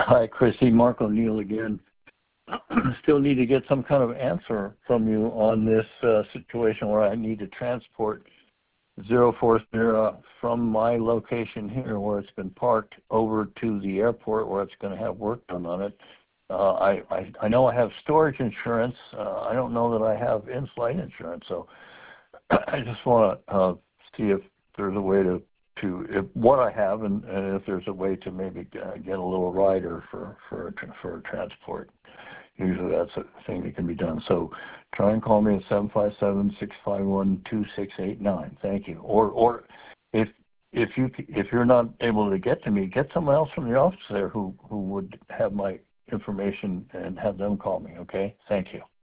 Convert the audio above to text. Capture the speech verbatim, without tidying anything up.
Hi, Chrissy. Mark O'Neill again. Still need to get some kind of answer from you on this uh, situation where I need to transport zero four zero from my location here where it's been parked over to the airport where it's going to have work done on it. Uh, I, I, I know I have storage insurance. Uh, I don't know that I have in-flight insurance, so I just want to uh, see if there's a way to, to if what I have and, and if there's a way to maybe get a little rider for, for, a, for a transport. Usually that's a thing that can be done. So try and call me at seven five seven, six five one, two six eight nine. Thank you. Or or if if you if you're not able to get to me, get someone else from the office there who, who would have my information and have them call me, okay? Thank you.